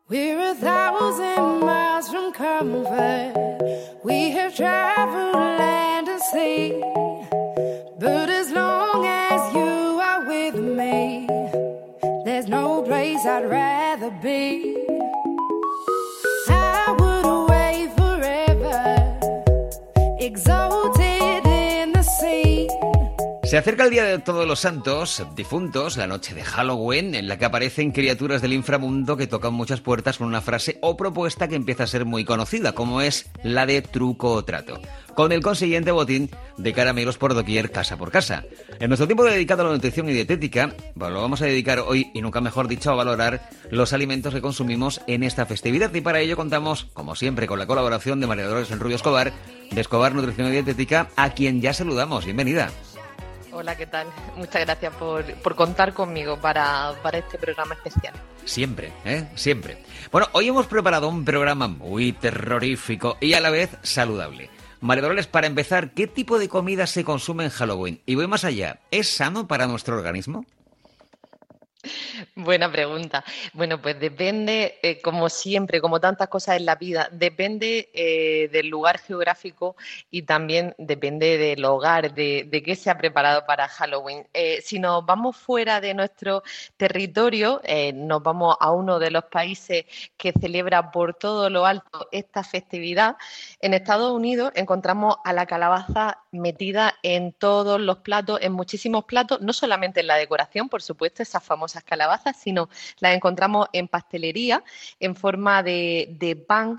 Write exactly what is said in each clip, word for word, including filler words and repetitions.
We're a thousand miles from comfort. We have traveled land and sea. But as long as you are with me, there's no place I'd rather be. I would away forever, exalted in the sea. Se acerca el Día de Todos los Santos Difuntos, la noche de Halloween, en la que aparecen criaturas del inframundo que tocan muchas puertas con una frase o propuesta que empieza a ser muy conocida, como es la de truco o trato, con el consiguiente botín de caramelos por doquier, casa por casa. En nuestro tiempo dedicado a la nutrición y dietética, bueno, lo vamos a dedicar hoy, y nunca mejor dicho, a valorar los alimentos que consumimos en esta festividad. Y para ello contamos, como siempre, con la colaboración de María Dolores Rubio Escobar, de Escobar Nutrición y Dietética, a quien ya saludamos. Bienvenida. Hola, ¿qué tal? Muchas gracias por, por contar conmigo para, para este programa especial. Siempre, ¿eh? Siempre. Bueno, hoy hemos preparado un programa muy terrorífico y a la vez saludable. María Dolores, para empezar, ¿qué tipo de comida se consume en Halloween? Y voy más allá, ¿es sano para nuestro organismo? Buena pregunta. Bueno, pues depende, eh, como siempre, como tantas cosas en la vida, depende eh, del lugar geográfico y también depende del hogar, de, de qué se ha preparado para Halloween. Eh, si nos vamos fuera de nuestro territorio, eh, nos vamos a uno de los países que celebra por todo lo alto esta festividad. En Estados Unidos encontramos a la calabaza metida en todos los platos, en muchísimos platos, no solamente en la decoración, por supuesto, esas famosas calabazas, sino las encontramos en pastelería, en forma de, de pan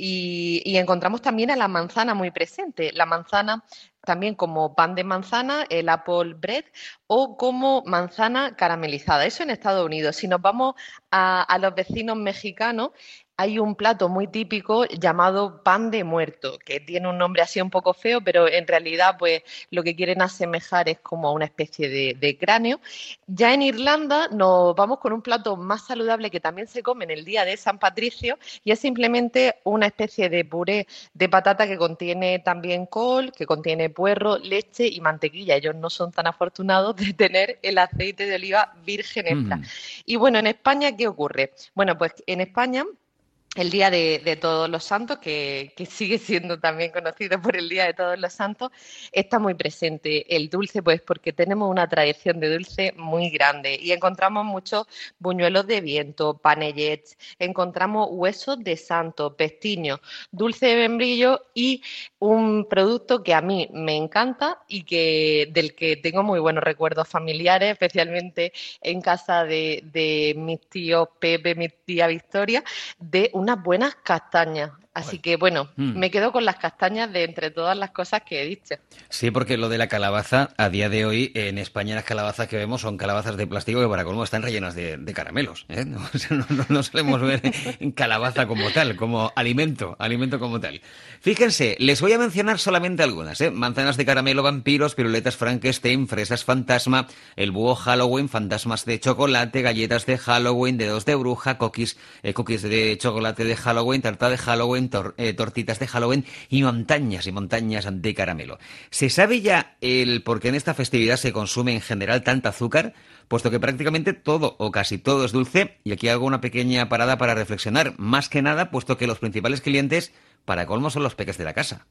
y, y encontramos también a la manzana muy presente. La manzana también como pan de manzana, el apple bread, o como manzana caramelizada. Eso en Estados Unidos. Si nos vamos a, a los vecinos mexicanos, hay un plato muy típico llamado pan de muerto, que tiene un nombre así un poco feo, pero en realidad pues lo que quieren asemejar es como una especie de, de cráneo. Ya en Irlanda nos vamos con un plato más saludable que también se come en el día de San Patricio y es simplemente una especie de puré de patata que contiene también col, que contiene puerro, leche y mantequilla. Ellos no son tan afortunados de tener el aceite de oliva virgen extra. Mm. Y bueno, en España, ¿qué ocurre? Bueno, pues en España el Día de, de Todos los Santos, que, que sigue siendo también conocido por el Día de Todos los Santos, está muy presente el dulce, pues porque tenemos una tradición de dulce muy grande y encontramos muchos buñuelos de viento, panellets, encontramos huesos de santo, pestiños, dulce de membrillo y un producto que a mí me encanta y que del que tengo muy buenos recuerdos familiares, especialmente en casa de, de mis tíos Pepe, mi tía Victoria, de unas buenas castañas. Así que, bueno, mm. me quedo con las castañas de entre todas las cosas que he dicho. Sí, porque lo de la calabaza, a día de hoy, en España las calabazas que vemos son calabazas de plástico que para colmo están rellenas de, de caramelos, ¿eh? No, no, no, no solemos ver calabaza como tal, como alimento, alimento como tal. Fíjense, les voy a mencionar solamente algunas, ¿eh? Manzanas de caramelo, vampiros, piruletas Frankenstein, fresas fantasma, el búho Halloween, fantasmas de chocolate, galletas de Halloween, dedos de bruja, cookies, eh, cookies de chocolate de Halloween, tarta de Halloween, Tor, eh, tortitas de Halloween y montañas y montañas de caramelo. ¿Se sabe ya el por qué en esta festividad se consume en general tanta azúcar? Puesto que prácticamente todo o casi todo es dulce, y aquí hago una pequeña parada para reflexionar, más que nada puesto que los principales clientes para colmo son los peques de la casa.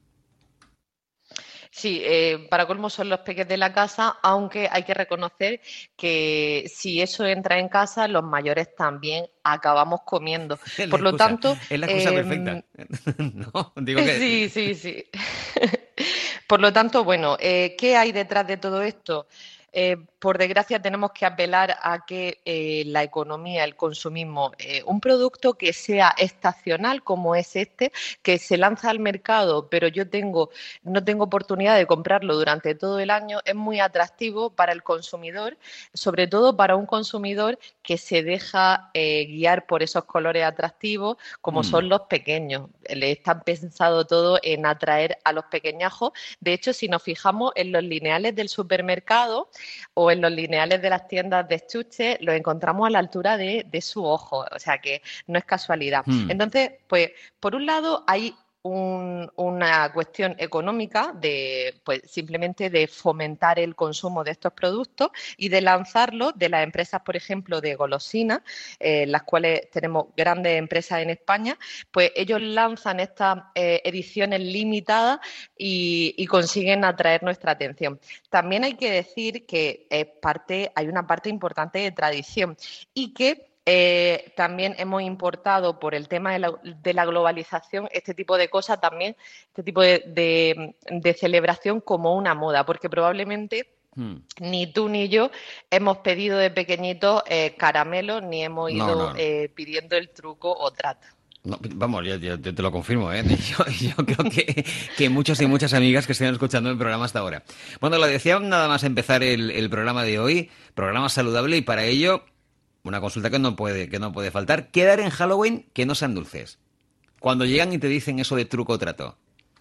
Sí, eh, para colmo son los peques de la casa, aunque hay que reconocer que si eso entra en casa, los mayores también acabamos comiendo. Por lo tanto, es la excusa eh, perfecta. No, digo que... Sí, sí, sí. Por lo tanto, bueno, eh, ¿qué hay detrás de todo esto? Eh, por desgracia tenemos que apelar a que eh, la economía, el consumismo, eh, un producto que sea estacional como es este, que se lanza al mercado, pero yo tengo, no tengo oportunidad de comprarlo durante todo el año, es muy atractivo para el consumidor, sobre todo para un consumidor que se deja eh, guiar por esos colores atractivos, como mm. son los pequeños. Le están pensado todo en atraer a los pequeñajos. De hecho, si nos fijamos en los lineales del supermercado o en los lineales de las tiendas de estuche, los encontramos a la altura de, de su ojo, o sea que no es casualidad. Hmm. Entonces, pues, por un lado hay un, una cuestión económica de, pues, simplemente de fomentar el consumo de estos productos y de lanzarlos de las empresas, por ejemplo, de golosinas, eh, las cuales tenemos grandes empresas en España, pues ellos lanzan estas eh, ediciones limitadas y, y consiguen atraer nuestra atención. También hay que decir que es parte, hay una parte importante de tradición y que Eh, también hemos importado por el tema de la, de la globalización este tipo de cosas también, este tipo de, de, de celebración como una moda, porque probablemente hmm. ni tú ni yo hemos pedido de pequeñitos eh, caramelos ni hemos ido no, no. Eh, pidiendo el truco o trato. No, vamos, yo, yo, yo te lo confirmo, ¿eh? Yo, yo creo que, que muchos y muchas amigas que estén escuchando el programa hasta ahora. Bueno, lo decía nada más empezar el, el programa de hoy, programa saludable, y para ello una consulta que no puede, que no puede faltar. ¿Qué dar en Halloween que no sean dulces? Cuando llegan y te dicen eso de truco o trato.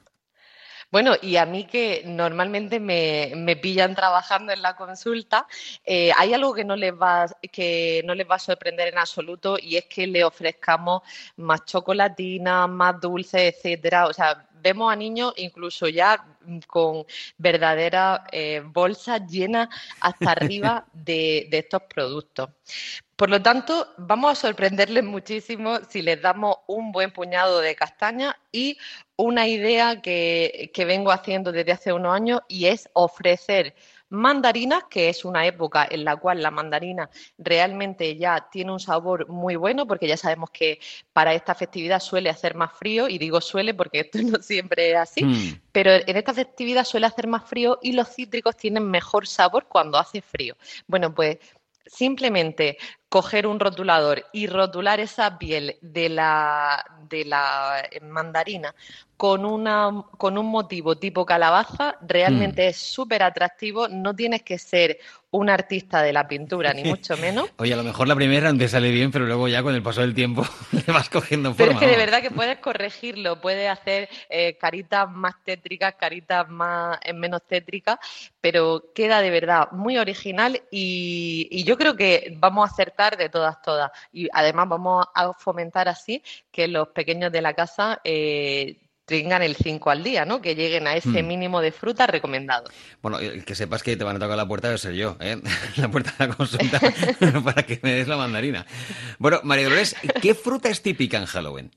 Bueno, y a mí que normalmente me, me pillan trabajando en la consulta, eh, hay algo que no les va, que no les va a sorprender en absoluto, y es que le ofrezcamos más chocolatina, más dulces, etcétera. O sea, vemos a niños incluso ya con verdaderas eh, bolsas llenas hasta arriba de, de estos productos. Por lo tanto, vamos a sorprenderles muchísimo si les damos un buen puñado de castañas y una idea que, que vengo haciendo desde hace unos años, y es ofrecer mandarinas, que es una época en la cual la mandarina realmente ya tiene un sabor muy bueno, porque ya sabemos que para esta festividad suele hacer más frío, y digo suele porque esto no siempre es así, mm. pero en esta festividad suele hacer más frío y los cítricos tienen mejor sabor cuando hace frío. Bueno, pues simplemente coger un rotulador y rotular esa piel de la, de la mandarina con, una, con un motivo tipo calabaza, realmente mm. es súper atractivo. No tienes que ser un artista de la pintura, ni mucho menos. Oye, a lo mejor la primera te sale bien, pero luego ya con el paso del tiempo le vas cogiendo forma. Pero es que de verdad que puedes corregirlo, puedes hacer eh, caritas más tétricas, caritas más eh, menos tétricas, pero queda de verdad muy original, y, y yo creo que vamos a acertar de todas, todas. Y además vamos a fomentar así que los pequeños de la casa eh, tengan el cinco al día, ¿no? Que lleguen a ese mínimo de fruta recomendado. Bueno, que sepas que te van a tocar la puerta de ser yo, ¿eh? La puerta de la consulta para que me des la mandarina. Bueno, María Dolores, ¿qué fruta es típica en Halloween?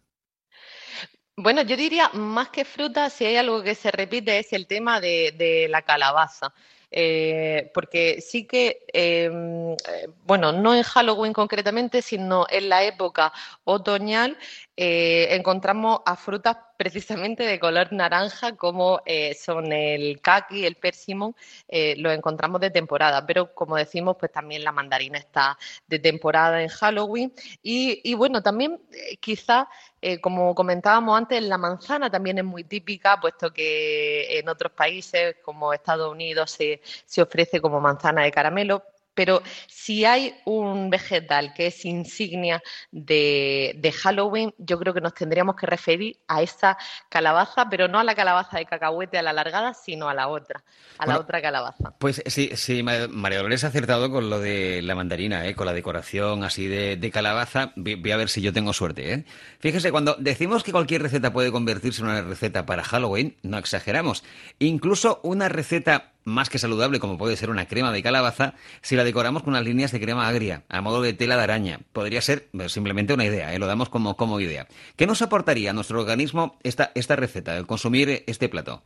Bueno, yo diría, más que fruta, si hay algo que se repite es el tema de, de la calabaza. Eh, porque sí que, eh, bueno, no en Halloween concretamente, sino en la época otoñal, eh, encontramos a frutas precisamente de color naranja, como eh, son el caqui, el persimón, eh, los encontramos de temporada, pero como decimos, pues también la mandarina está de temporada en Halloween. Y, y bueno, también eh, quizás, eh, como comentábamos antes, la manzana también es muy típica, puesto que en otros países como Estados Unidos se, se ofrece como manzana de caramelo. Pero si hay un vegetal que es insignia de, de Halloween, yo creo que nos tendríamos que referir a esa calabaza, pero no a la calabaza de cacahuete a la alargada, sino a la otra, a bueno, la otra calabaza. Pues sí, sí, María Dolores ha acertado con lo de la mandarina, ¿eh? Con la decoración así de, de calabaza. Voy a ver si yo tengo suerte, ¿eh? Fíjese, cuando decimos que cualquier receta puede convertirse en una receta para Halloween, no exageramos. Incluso una receta más que saludable, como puede ser una crema de calabaza, si la decoramos con unas líneas de crema agria, a modo de tela de araña. Podría ser simplemente una idea, ¿eh? Lo damos como, como idea. ¿Qué nos aportaría a nuestro organismo esta, esta receta, el consumir este plato?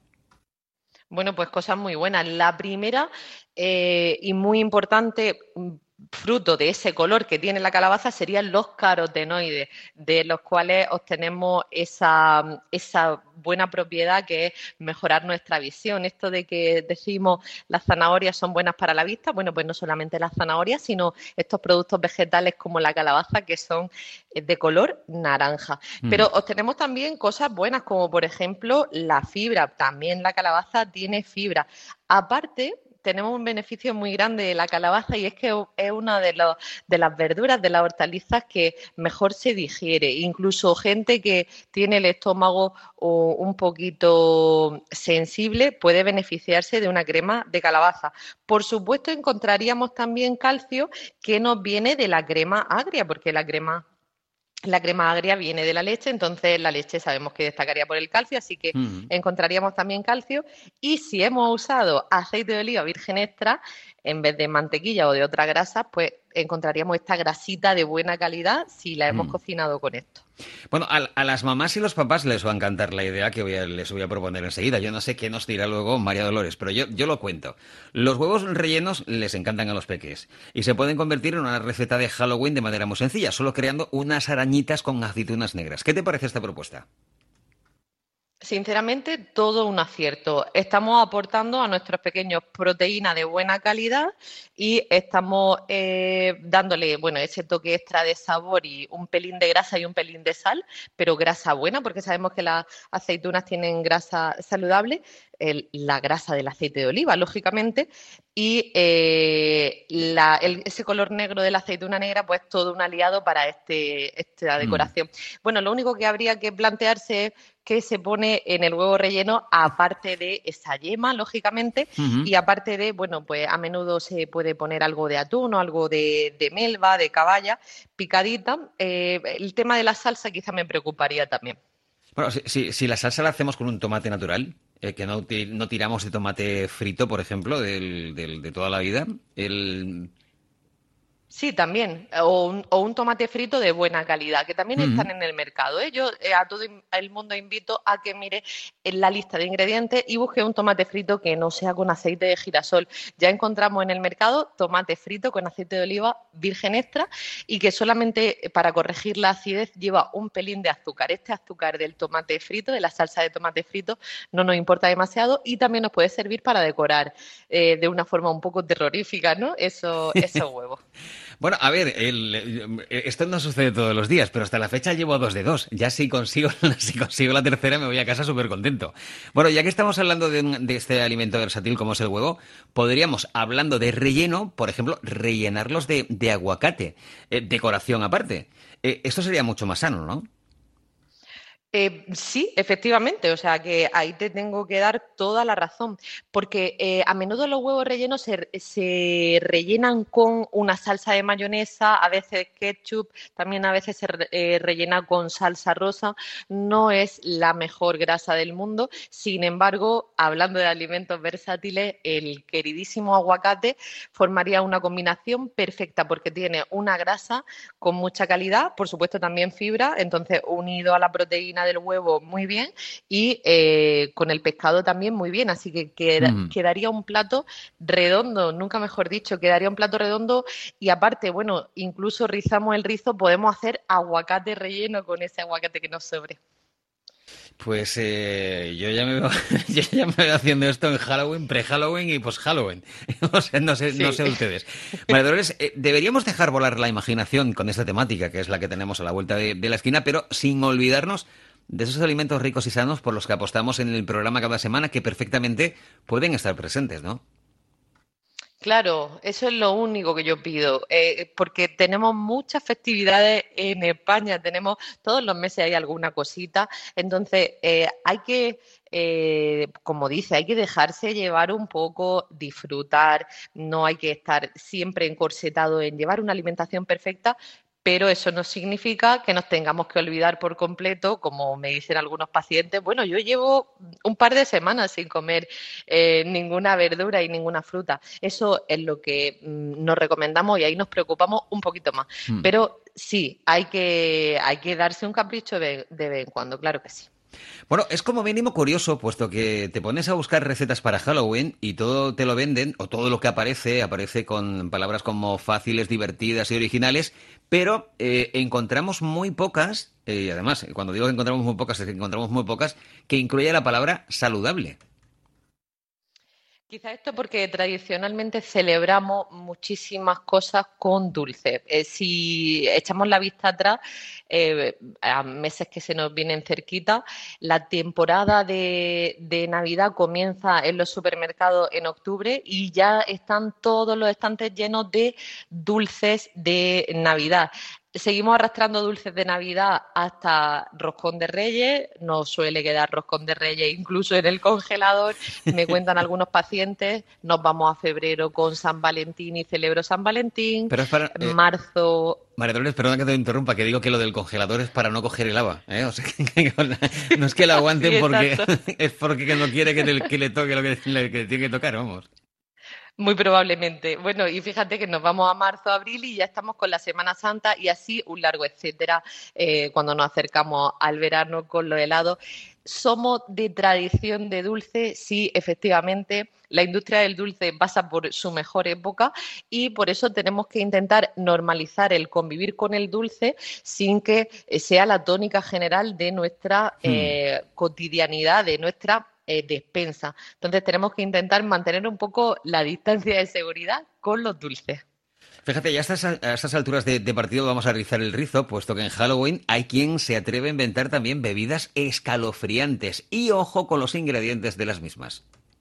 Bueno, pues cosas muy buenas. La primera, eh, y muy importante, fruto de ese color que tiene la calabaza, serían los carotenoides, de los cuales obtenemos esa, esa buena propiedad que es mejorar nuestra visión. Esto de que decimos las zanahorias son buenas para la vista, bueno, pues no solamente las zanahorias, sino estos productos vegetales como la calabaza, que son de color naranja. Mm. Pero obtenemos también cosas buenas, como por ejemplo la fibra. También la calabaza tiene fibra. Aparte, tenemos un beneficio muy grande de la calabaza, y es que es una de, los, de las verduras, de las hortalizas que mejor se digiere. Incluso gente que tiene el estómago un poquito sensible puede beneficiarse de una crema de calabaza. Por supuesto, encontraríamos también calcio que nos viene de la crema agria, porque la crema La crema agria viene de la leche, entonces la leche sabemos que destacaría por el calcio, así que Mm. encontraríamos también calcio. Y si hemos usado aceite de oliva virgen extra, en vez de mantequilla o de otra grasa, pues encontraríamos esta grasita de buena calidad si la hemos Mm. cocinado con esto. Bueno, a, a las mamás y los papás les va a encantar la idea que voy a- les voy a proponer enseguida. Yo no sé qué nos dirá luego María Dolores, pero yo, yo lo cuento. Los huevos rellenos les encantan a los peques y se pueden convertir en una receta de Halloween de manera muy sencilla, solo creando unas arañitas con aceitunas negras. ¿Qué te parece esta propuesta? Sinceramente, todo un acierto. Estamos aportando a nuestros pequeños proteína de buena calidad y estamos eh, dándole, bueno, ese toque extra de sabor y un pelín de grasa y un pelín de sal, pero grasa buena, porque sabemos que las aceitunas tienen grasa saludable, el- la grasa del aceite de oliva, lógicamente, y eh, la- el- ese color negro de la aceituna negra, pues todo un aliado para este, esta Mm. decoración. Bueno, lo único que habría que plantearse es que se pone en el huevo relleno, aparte de esa yema, lógicamente, Ujú. y aparte de, bueno, pues a menudo se puede poner algo de atún o algo de, de melva, de caballa, picadita. Eh, el tema de la salsa quizá me preocuparía también. Bueno, si, si- si la salsa la hacemos con un tomate natural, eh, que no, ti- no tiramos de tomate frito, por ejemplo, del, del- de toda la vida, el... Sí, también. O un, o un tomate frito de buena calidad, que también Ujú. están en el mercado, ¿eh? Yo eh, a todo in- el mundo invito a que mire en la lista de ingredientes y busque un tomate frito que no sea con aceite de girasol. Ya encontramos en el mercado tomate frito con aceite de oliva virgen extra y que solamente eh, para corregir la acidez lleva un pelín de azúcar. Este azúcar del tomate frito, de la salsa de tomate frito, no nos importa demasiado y también nos puede servir para decorar eh, de una forma un poco terrorífica, ¿no? Eso, esos huevos. Bueno, a ver, el- eh, esto no sucede todos los días, pero hasta la fecha llevo dos de dos. Ya si consigo, si consigo la tercera me voy a casa súper contento. Bueno, ya que estamos hablando de, un- de este alimento versátil como es el huevo, podríamos, hablando de relleno, por ejemplo, rellenarlos de, de aguacate, eh, decoración aparte. Eh, esto sería mucho más sano, ¿no? Eh, sí, efectivamente, o sea que ahí te tengo que dar toda la razón, porque eh, a menudo los huevos rellenos se, se rellenan con una salsa de mayonesa, a veces ketchup, también a veces se re- eh, rellena con salsa rosa, no es la mejor grasa del mundo, sin embargo, hablando de alimentos versátiles, el queridísimo aguacate formaría una combinación perfecta porque tiene una grasa con mucha calidad, por supuesto también fibra, entonces unido a la proteína del huevo muy bien y eh, con el pescado también muy bien, así que queda- Mm. quedaría un plato redondo, nunca mejor dicho, quedaría un plato redondo y aparte, bueno, incluso rizamos el rizo, podemos hacer aguacate relleno con ese aguacate que nos sobre. Pues eh, yo ya me veo, yo ya me veo haciendo esto en Halloween, pre-Halloween y post-Halloween. O sea, no sé, no Sí. sé ustedes. María Dolores, eh, deberíamos dejar volar la imaginación con esta temática, que es la que tenemos a la vuelta de, de la esquina, pero sin olvidarnos de esos alimentos ricos y sanos por los que apostamos en el programa cada semana, que perfectamente pueden estar presentes, ¿no? Claro, eso es lo único que yo pido, eh, porque tenemos muchas festividades en España, tenemos todos los meses hay alguna cosita, entonces eh, hay que, eh, como dice, hay que dejarse llevar un poco, disfrutar, no hay que estar siempre encorsetado en llevar una alimentación perfecta, pero eso no significa que nos tengamos que olvidar por completo, como me dicen algunos pacientes, bueno, yo llevo un par de semanas sin comer eh, ninguna verdura y ninguna fruta. Eso es lo que mm, nos recomendamos y ahí nos preocupamos un poquito más. Mm. Pero sí, hay que, hay que darse un capricho de, de vez en cuando, claro que sí. Bueno, es como mínimo curioso, puesto que te pones a buscar recetas para Halloween y todo te lo venden, o todo lo que aparece, aparece con palabras como fáciles, divertidas y originales, pero eh, encontramos muy pocas, eh, y además, cuando digo que encontramos muy pocas, es que encontramos muy pocas, que incluya la palabra saludable. Quizá esto porque tradicionalmente celebramos muchísimas cosas con dulce. Eh, si echamos la vista atrás, eh, a meses que se nos vienen cerquita, la temporada de, de Navidad comienza en los supermercados en octubre y ya están todos los estantes llenos de dulces de Navidad. seguimos arrastrando dulces de Navidad hasta roscón de Reyes, nos suele quedar roscón de Reyes incluso en el congelador, me cuentan algunos pacientes, nos vamos a febrero con San Valentín y celebro San Valentín, Pero es para... en Eh, marzo... María Dolores, perdona que te interrumpa, que digo que lo del congelador es para no coger el haba, ¿eh? O sea, que no es que lo aguanten Sí, porque exacto. es porque no quiere que le, que le toque lo que le, que le tiene que tocar, vamos. Muy probablemente. Bueno, y fíjate que nos vamos a marzo, abril y ya estamos con la Semana Santa y así un largo etcétera eh, cuando nos acercamos al verano con los helados. ¿Somos de tradición de dulce? Sí, efectivamente. La industria del dulce pasa por su mejor época y por eso tenemos que intentar normalizar el convivir con el dulce sin que sea la tónica general de nuestra Hmm. eh, cotidianidad, de nuestra eh, despensa. Entonces tenemos que intentar mantener un poco la distancia de seguridad con los dulces. Fíjate, ya a estas, a estas alturas de, de partido vamos a rizar el rizo, puesto que en Halloween hay quien se atreve a inventar también bebidas escalofriantes. Y ojo con los ingredientes de las mismas.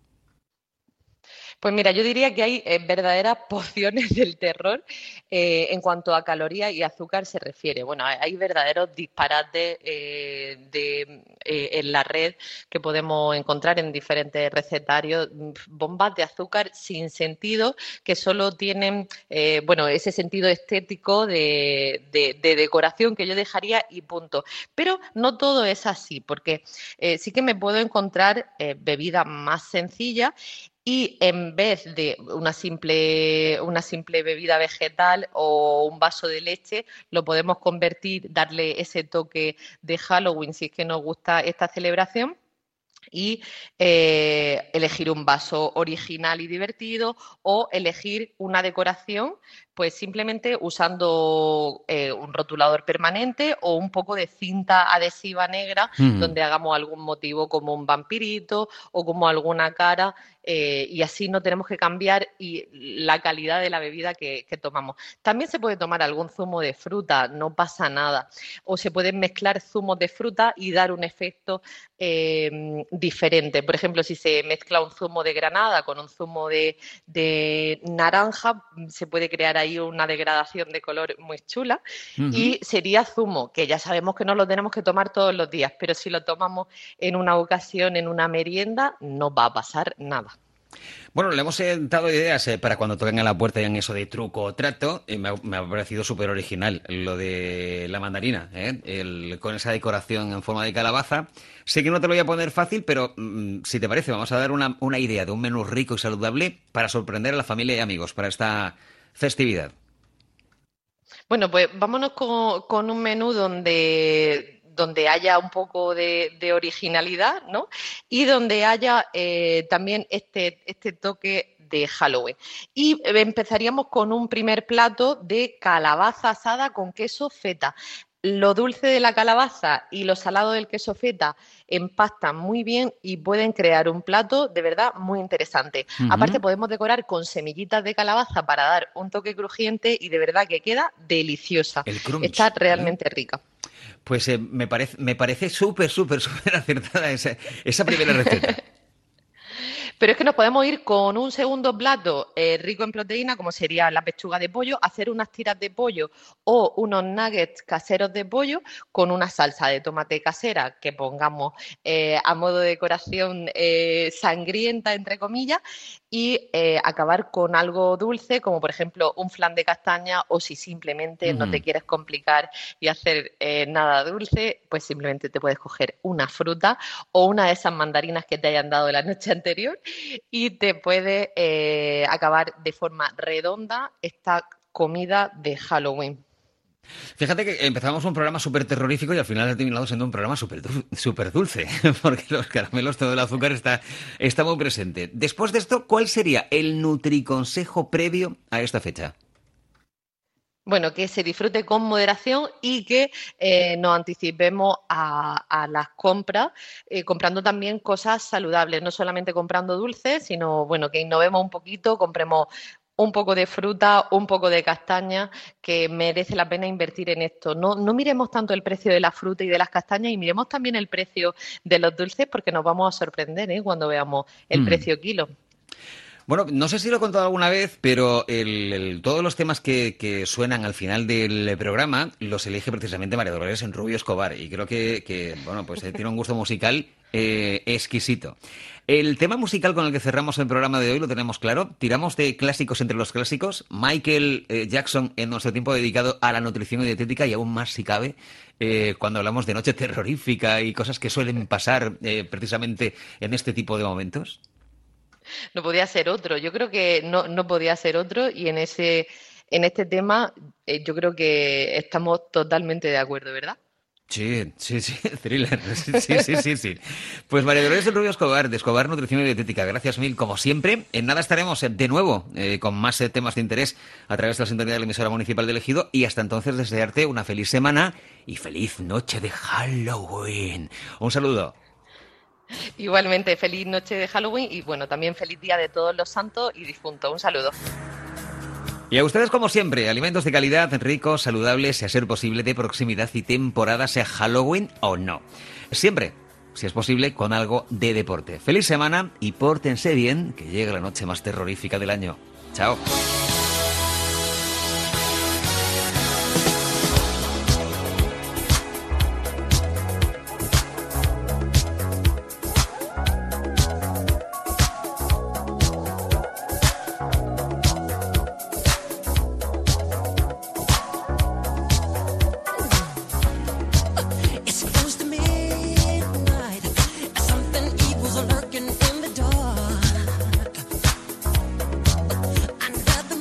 Pues mira, yo diría que hay eh, verdaderas pociones del terror eh, en cuanto a calorías y azúcar se refiere. Bueno, hay, hay verdaderos disparates eh, de, eh, en la red que podemos encontrar en diferentes recetarios, mm, bombas de azúcar sin sentido que solo tienen, eh, bueno, ese sentido estético de, de, de decoración que yo dejaría y punto. Pero no todo es así, porque eh, sí que me puedo encontrar eh, bebidas más sencillas y en vez de una simple, una simple bebida vegetal o un vaso de leche, lo podemos convertir, darle ese toque de Halloween si es que nos gusta esta celebración y eh, elegir un vaso original y divertido o elegir una decoración, pues simplemente usando eh, un rotulador permanente o un poco de cinta adhesiva negra Hmm. donde hagamos algún motivo como un vampirito o como alguna cara eh, y así no tenemos que cambiar y la calidad de la bebida que, que tomamos. También se puede tomar algún zumo de fruta, no pasa nada. O se pueden mezclar zumos de fruta y dar un efecto eh, diferente. Por ejemplo, si se mezcla un zumo de granada con un zumo de, de naranja, se puede crear ahí una degradación de color muy chula Ujú. y sería zumo, que ya sabemos que no lo tenemos que tomar todos los días, pero si lo tomamos en una ocasión, en una merienda, no va a pasar nada. Bueno, le hemos eh, dado ideas eh, para cuando toquen a la puerta y en eso de truco o trato. Y me ha, me ha parecido súper original lo de la mandarina, ¿eh? El- con esa decoración en forma de calabaza. Sé que no te lo voy a poner fácil, pero mm, si te parece, vamos a dar una, una idea de un menú rico y saludable para sorprender a la familia y amigos para esta festividad. Bueno, pues vámonos con, con un menú donde, donde haya un poco de, de originalidad, ¿no? Y donde haya eh, también este, este toque de Halloween. Y eh, empezaríamos con un primer plato de calabaza asada con queso feta. Lo dulce de la calabaza y lo salado del queso feta empastan muy bien y pueden crear un plato de verdad muy interesante. Aparte, Ujú. podemos decorar con semillitas de calabaza para dar un toque crujiente y de verdad que queda deliciosa. El Está crunch, ¿eh? realmente rica. Pues eh, me parece, me parece súper, súper, súper acertada esa, esa primera receta. Pero es que nos podemos ir con un segundo plato eh, rico en proteína, como sería la pechuga de pollo, hacer unas tiras de pollo o unos nuggets caseros de pollo con una salsa de tomate casera que pongamos eh, a modo de decoración eh, sangrienta, entre comillas, y eh, acabar con algo dulce, como por ejemplo un flan de castaña, o si simplemente no te Ujú. quieres complicar y hacer eh, nada dulce, pues simplemente te puedes coger una fruta o una de esas mandarinas que te hayan dado la noche anterior y te puede eh, acabar de forma redonda esta comida de Halloween. Fíjate que empezamos un programa súper terrorífico y al final ha terminado siendo un programa súper dul- súper dulce, porque los caramelos, todo el azúcar está, está muy presente. Después de esto, ¿cuál sería el nutriconsejo previo a esta fecha? Bueno, que se disfrute con moderación y que eh, nos anticipemos a, a las compras, eh, comprando también cosas saludables, no solamente comprando dulces, sino bueno, que innovemos un poquito, compremos un poco de fruta, un poco de castaña, que merece la pena invertir en esto. No, no miremos tanto el precio de la fruta y de las castañas y miremos también el precio de los dulces porque nos vamos a sorprender, ¿eh? Cuando veamos el Hmm. precio kilo. Bueno, no sé si lo he contado alguna vez, pero el, el, todos los temas que, que suenan al final del programa los elige precisamente María Dolores en Rubio Escobar y creo que, que bueno, pues eh, tiene un gusto musical eh, exquisito. El tema musical con el que cerramos el programa de hoy lo tenemos claro. Tiramos de clásicos entre los clásicos. Michael eh, Jackson en nuestro tiempo dedicado a la nutrición y dietética y aún más si cabe eh, cuando hablamos de noche terrorífica y cosas que suelen pasar eh, precisamente en este tipo de momentos. No podía ser otro, yo creo que no, no podía ser otro y en ese, en este tema eh, yo creo que estamos totalmente de acuerdo, ¿verdad? Sí, sí, sí, thriller, sí, sí, sí, sí, sí. Pues María Dolores del Rubio Escobar, de Escobar Nutrición y Dietética, gracias mil, como siempre. En nada estaremos de nuevo eh, con más eh, temas de interés a través de la sintonía de la emisora municipal de Ejido y hasta entonces desearte una feliz semana y feliz noche de Halloween. Un saludo. Igualmente, feliz noche de Halloween y bueno, también feliz día de todos los santos y difuntos. Un saludo. Y a ustedes, como siempre, alimentos de calidad, ricos, saludables, y a ser posible de proximidad y temporada, sea Halloween o no. Siempre, si es posible, con algo de deporte. Feliz semana y pórtense bien, que llegue la noche más terrorífica del año. Chao. Lurking in the dark, under the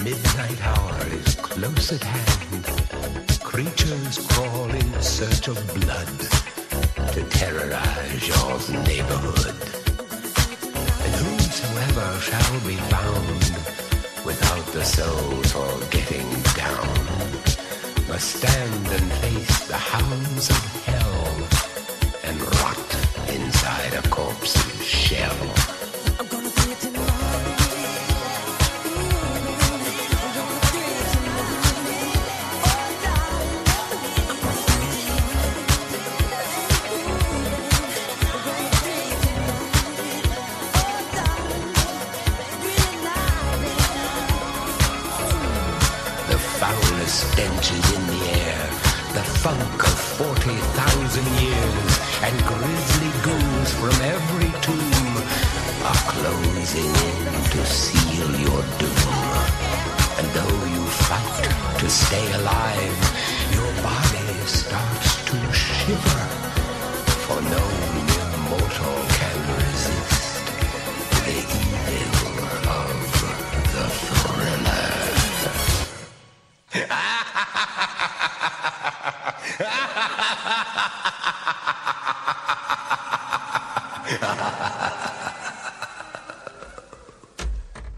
midnight hour is close at hand. Creatures crawl in search of blood to terrorize your neighborhood. And whosoever shall be found without the soul for getting down must stand and face the hounds of hell and rot inside a corpse's shell. I'm gonna bring it to stench is in the air, the funk of forty thousand years, and grisly ghouls from every tomb are closing in to seal your doom. And though you fight to stay alive, your body starts to shiver, for no mere mortal can resist the evil of the thriller. Ha ha ha ha!